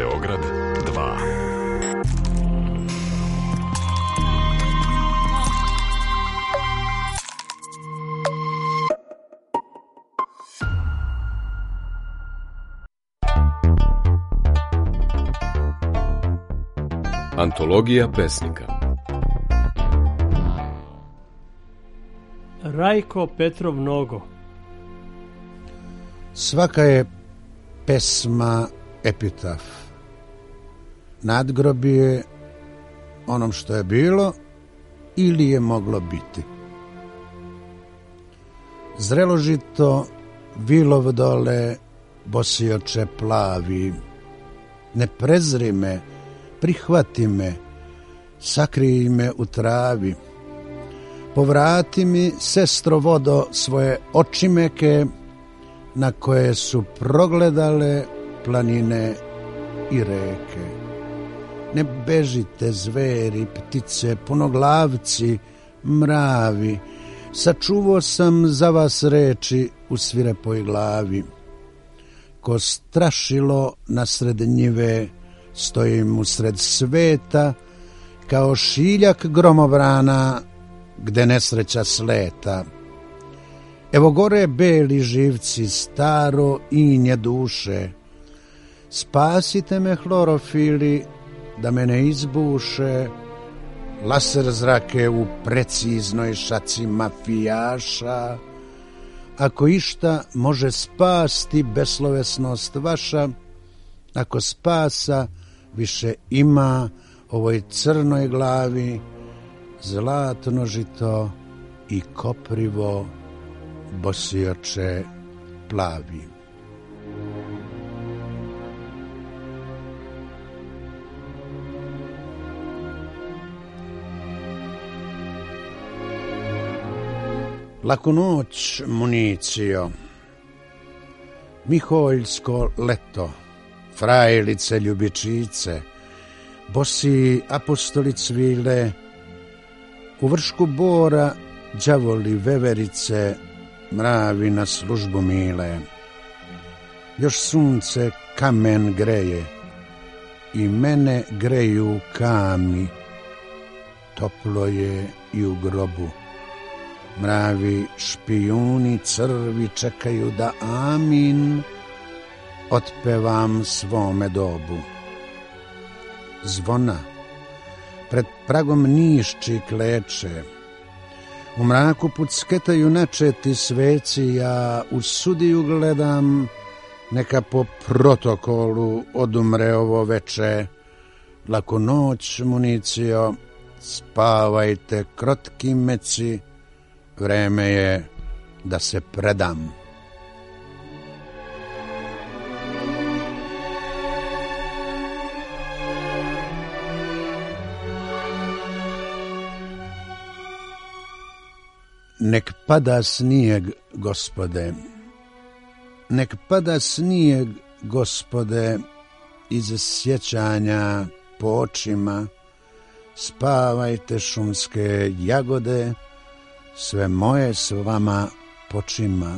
Beograd 2. Antologija pesnika. Rajko Petrov Nogo. Svaka je pesma epitaf. Nadgrobje onom što je bilo ili je moglo biti. Zreložito vilov dole, bosioče plavi. Ne prezri me, prihvati me, sakrij me u travi. Povrati mi, sestro vodo, svoje oči meke, na koje su progledale planine i reke. Ne bežite, zveri, ptice, punoglavci, mravi, sačuvao sam za vas reči u svirepoj glavi. Ko strašilo nasred njive, stojim usred sveta, kao šiljak gromobrana, gde nesreća sleta. Evo gore beli živci, staro inje duše, spasite me hlorofili, da me ne izbuše, laser zrake u preciznoj šaci mafijaša. Ako išta može spasti beslovesnost vaša, ako spasa više ima ovoj crnoj glavi, zlatno žito i koprivo, bosioče plavi. Laku noć, municijo, Miholjsko leto, frajlice ljubičice, bosi apostoli cvile, u vršku bora đavoli veverice, mravi na službu mile. Još sunce kamen greje i mene greju kami, toplo je i u grobu. Mravi špijuni crvi čekaju da amin otpevam svome dobu. Zvona pred pragom nišči kleče, u mraku pucketaju načeti sveci, ja u sudiju gledam, neka po protokolu odumre ovo veče. Laku noć, municijo, spavajte krotki meci, vreme je da se predam. Nek pada snijeg, Gospode, nek pada snijeg, Gospode, iz sjećanja po očima, spavajte šumske jagode, sve moje s vama počima.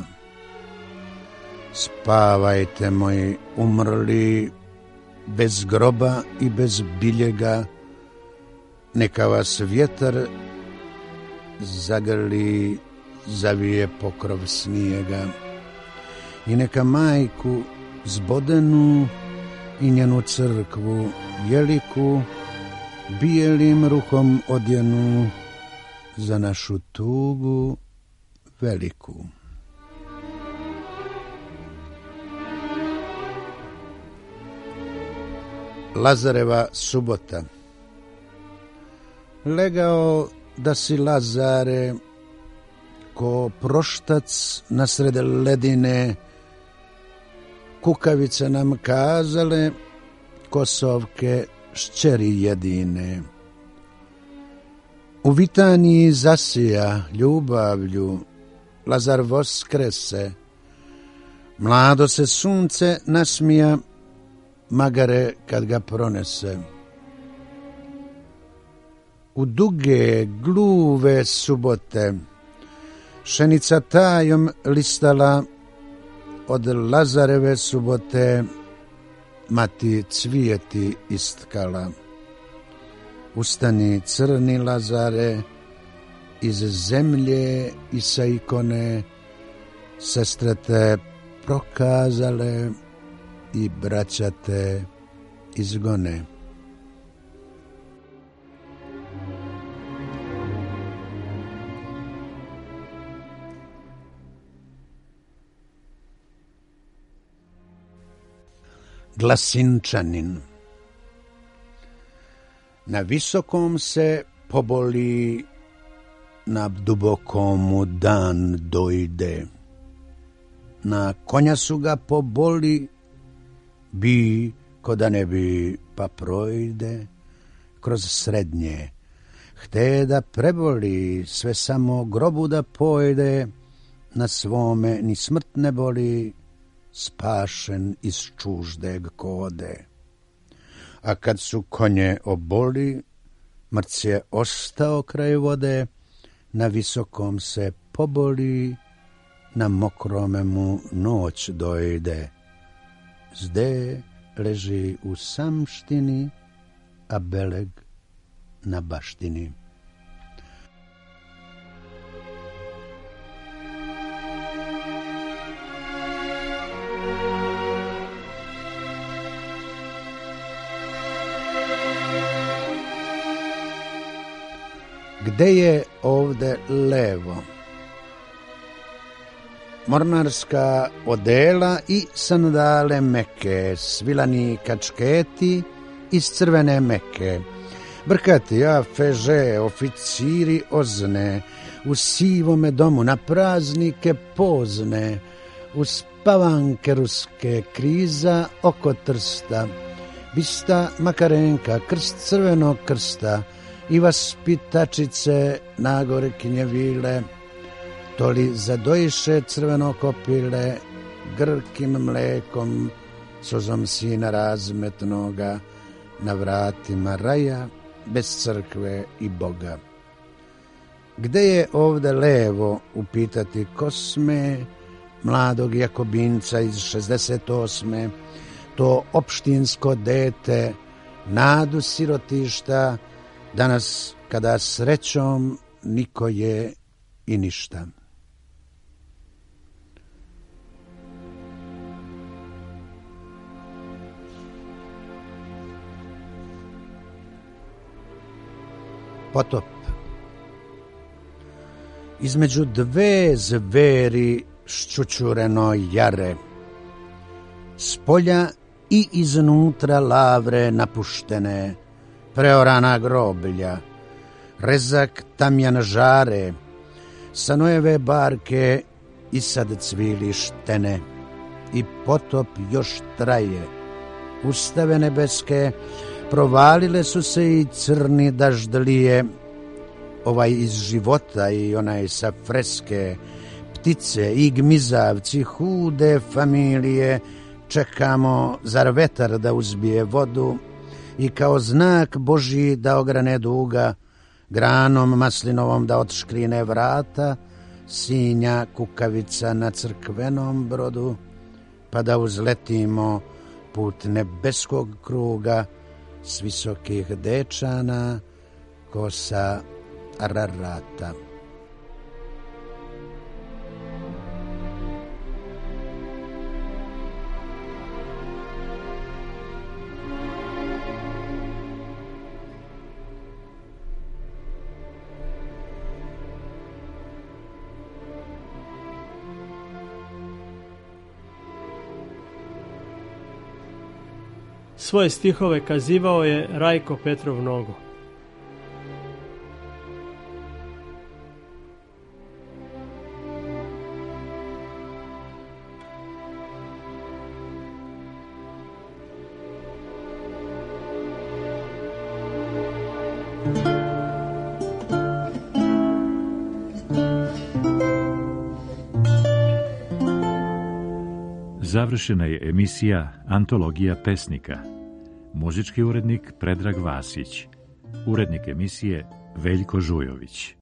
Spavajte, moji umrli, bez groba i bez biljega, neka vas vjetar zagrli, zavije pokrov snijega. I neka majku zbodenu i njenu crkvu jeliku, bijelim ruhom odjenu, za našu tugu veliku. Lazareva subota. Legao da si, Lazare, ko proštac nasred ledine, kukavice nam kazale, kosovke šćeri jedine. U vitaniji zasija ljubavlju, Lazar voskrese, mlado se sunce nasmija, magare kad ga pronese. U duge, gluve subote, šenica tajom listala, od Lazareve subote mati cvijeti istkala. Ustani crni Lazare, iz zemlje i sa ikone, sestre te prokazale i braća te izgone. Glasinčanin. Na visokom se poboli, na dubokomu dan dojde. Na konja su ga poboli, bi ko da ne bi pa projde kroz srednje. Hte da preboli, sve samo grobu da pojde, na svome ni smrt ne boli, spašen iz čuždeg kode. A kad su konje oboli, mrc je ostao kraj vode, na visokom se poboli, na mokrome mu noć dojde. Zde leži u samštini, a beleg na baštini. Gde je ovde levo? Mornarska odela i sandale meke, svilani kačketi iz crvene meke. Brkati afeže, oficiri ozne, u sivome domu na praznike pozne, u spavanke ruske kriza oko Trsta, bista Makarenka, krst crvenog krsta, i vaspitačice nagorkinje vile, to li zadojiše crveno kopile, grkim mlekom, suzom sina razmetnoga, na vratima raja, bez crkve i Boga. Gde je ovde levo, upitati Kosme, mladog Jakobinca iz 68. To opštinsko dete, nadu sirotišta, danas kada srećom niko je i ništa. Potop. Između dve zveri ščučureno jare, spolja i iznutra lavre napuštene, preorana groblja, rezak tamjan žare, sa Nojeve barke i sad cvili štene, i potop još traje. Ustave nebeske provalile su se i crni daždlije, ovaj iz života i onaj sa freske, ptice i gmizavci, hude familije, čekamo zar vetar da uzbije vodu i kao znak Božji da ograne duga, granom maslinovom da otškrine vrata, sinja kukavica na crkvenom brodu, pa da uzletimo put nebeskog kruga s visokih dečana ko sa Ararata. Svoje stihove kazivao je Rajko Petrov Nogo. Završena je emisija Antologija pesnika. Muzički urednik Predrag Vasić. Urednik emisije Veljko Žujović.